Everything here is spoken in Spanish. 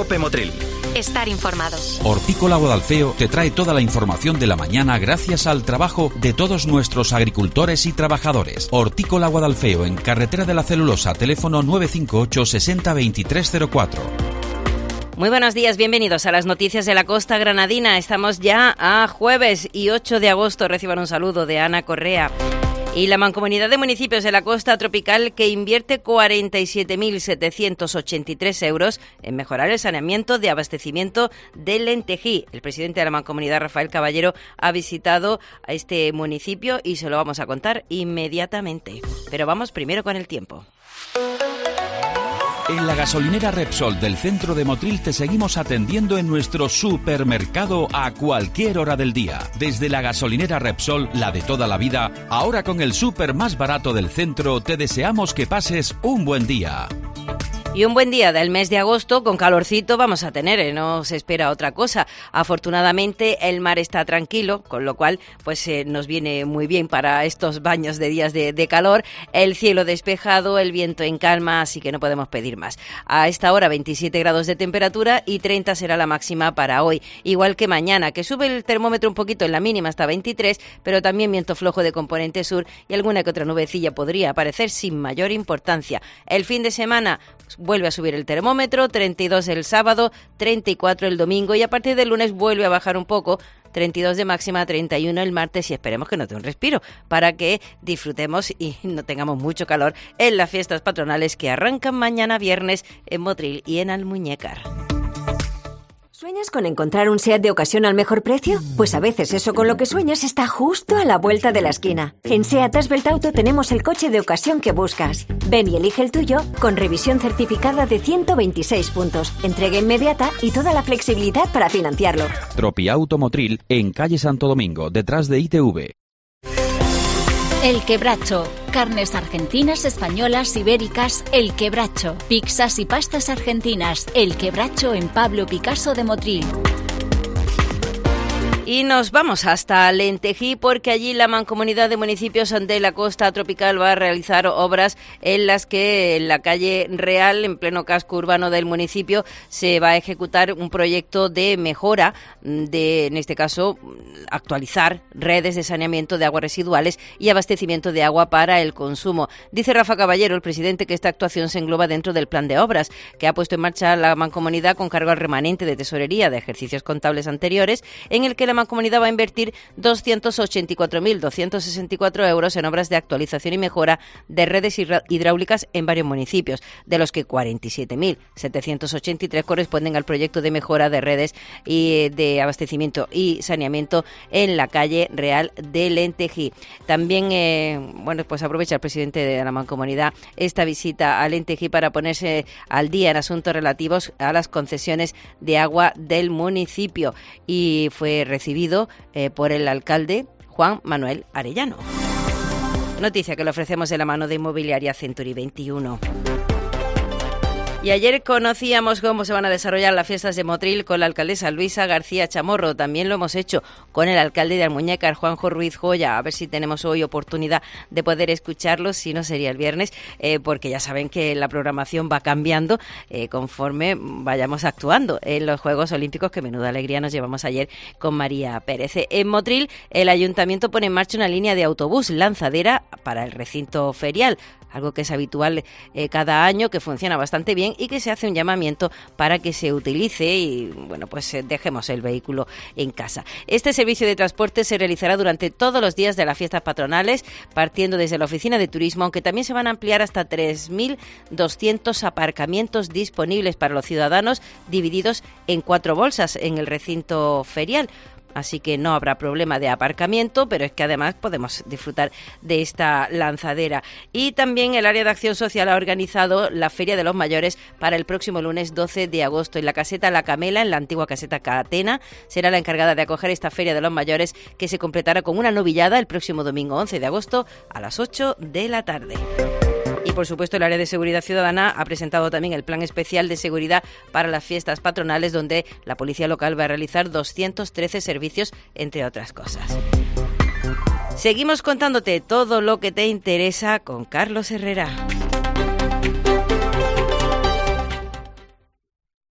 COPE Motril. Estar informados. Hortícola Guadalfeo te trae toda la información de la mañana gracias al trabajo de todos nuestros agricultores y trabajadores. Hortícola Guadalfeo, en Carretera de la Celulosa, teléfono 958 60 2304. Muy buenos días, bienvenidos a las noticias de la costa granadina. Estamos ya a jueves y 8 de agosto. Reciban un saludo de Ana Correa. Y la Mancomunidad de Municipios de la Costa Tropical, que invierte 47.783 euros en mejorar el saneamiento de abastecimiento de Lentejí. El presidente de la Mancomunidad, Rafael Caballero, ha visitado a este municipio y se lo vamos a contar inmediatamente. Pero vamos primero con el tiempo. En la gasolinera Repsol del centro de Motril te seguimos atendiendo en nuestro supermercado a cualquier hora del día. Desde la gasolinera Repsol, la de toda la vida, ahora con el súper más barato del centro, te deseamos que pases un buen día. Y un buen día del mes de agosto, con calorcito vamos a tener, no se espera otra cosa. Afortunadamente el mar está tranquilo, con lo cual pues nos viene muy bien para estos baños de días de calor. El cielo despejado, el viento en calma, así que no podemos pedir más. A esta hora 27 grados de temperatura y 30 será la máxima para hoy. Igual que mañana, que sube el termómetro un poquito en la mínima hasta 23, pero también viento flojo de componente sur y alguna que otra nubecilla podría aparecer sin mayor importancia. El fin de semana vuelve a subir el termómetro, 32 el sábado, 34 el domingo y a partir del lunes vuelve a bajar un poco, 32 de máxima, 31 el martes y esperemos que nos dé un respiro para que disfrutemos y no tengamos mucho calor en las fiestas patronales que arrancan mañana viernes en Motril y en Almuñécar. ¿Sueñas con encontrar un SEAT de ocasión al mejor precio? Pues a veces eso con lo que sueñas está justo a la vuelta de la esquina. En SEAT Asbelt Auto tenemos el coche de ocasión que buscas. Ven y elige el tuyo con revisión certificada de 126 puntos, entrega inmediata y toda la flexibilidad para financiarlo. Tropiauto Motril, en calle Santo Domingo, detrás de ITV. El Quebracho. Carnes argentinas, españolas, ibéricas. El Quebracho. Pizzas y pastas argentinas. El Quebracho en Pablo Picasso de Motril. Y nos vamos hasta Lentejí porque allí la Mancomunidad de Municipios de la Costa Tropical va a realizar obras en las que en la calle Real, en pleno casco urbano del municipio, se va a ejecutar un proyecto de mejora de, en este caso, actualizar redes de saneamiento de aguas residuales y abastecimiento de agua para el consumo. Dice Rafa Caballero, el presidente, que esta actuación se engloba dentro del plan de obras que ha puesto en marcha la Mancomunidad con cargo al remanente de tesorería de ejercicios contables anteriores, en el que la Mancomunidad va a invertir 284.264 euros en obras de actualización y mejora de redes hidráulicas en varios municipios, de los que 47.783 corresponden al proyecto de mejora de redes y de abastecimiento y saneamiento en la calle Real de Lentejí. También, pues aprovecha el presidente de la Mancomunidad esta visita a Lentejí para ponerse al día en asuntos relativos a las concesiones de agua del municipio y fue recibido por el alcalde Juan Manuel Arellano. Noticia que le ofrecemos de la mano de Inmobiliaria Century 21. Y ayer conocíamos cómo se van a desarrollar las fiestas de Motril con la alcaldesa Luisa García Chamorro. También lo hemos hecho con el alcalde de Almuñécar, Juanjo Ruiz Joya. A ver si tenemos hoy oportunidad de poder escucharlos, si no sería el viernes, porque ya saben que la programación va cambiando conforme vayamos actuando en los Juegos Olímpicos, que menuda alegría nos llevamos ayer con María Pérez. En Motril, el ayuntamiento pone en marcha una línea de autobús lanzadera para el recinto ferial, algo que es habitual cada año, que funciona bastante bien y que se hace un llamamiento para que se utilice y, dejemos el vehículo en casa. Este servicio de transporte se realizará durante todos los días de las fiestas patronales, partiendo desde la oficina de turismo, aunque también se van a ampliar hasta 3.200 aparcamientos disponibles para los ciudadanos, divididos en 4 bolsas en el recinto ferial. Así que no habrá problema de aparcamiento, pero es que además podemos disfrutar de esta lanzadera. Y también el área de acción social ha organizado la Feria de los Mayores para el próximo lunes 12 de agosto. En la caseta La Camela, en la antigua caseta Catena, será la encargada de acoger esta Feria de los Mayores, que se completará con una novillada el próximo domingo 11 de agosto a las 8 de la tarde. Y, por supuesto, el área de seguridad ciudadana ha presentado también el plan especial de seguridad para las fiestas patronales, donde la policía local va a realizar 213 servicios, entre otras cosas. Seguimos contándote todo lo que te interesa con Carlos Herrera.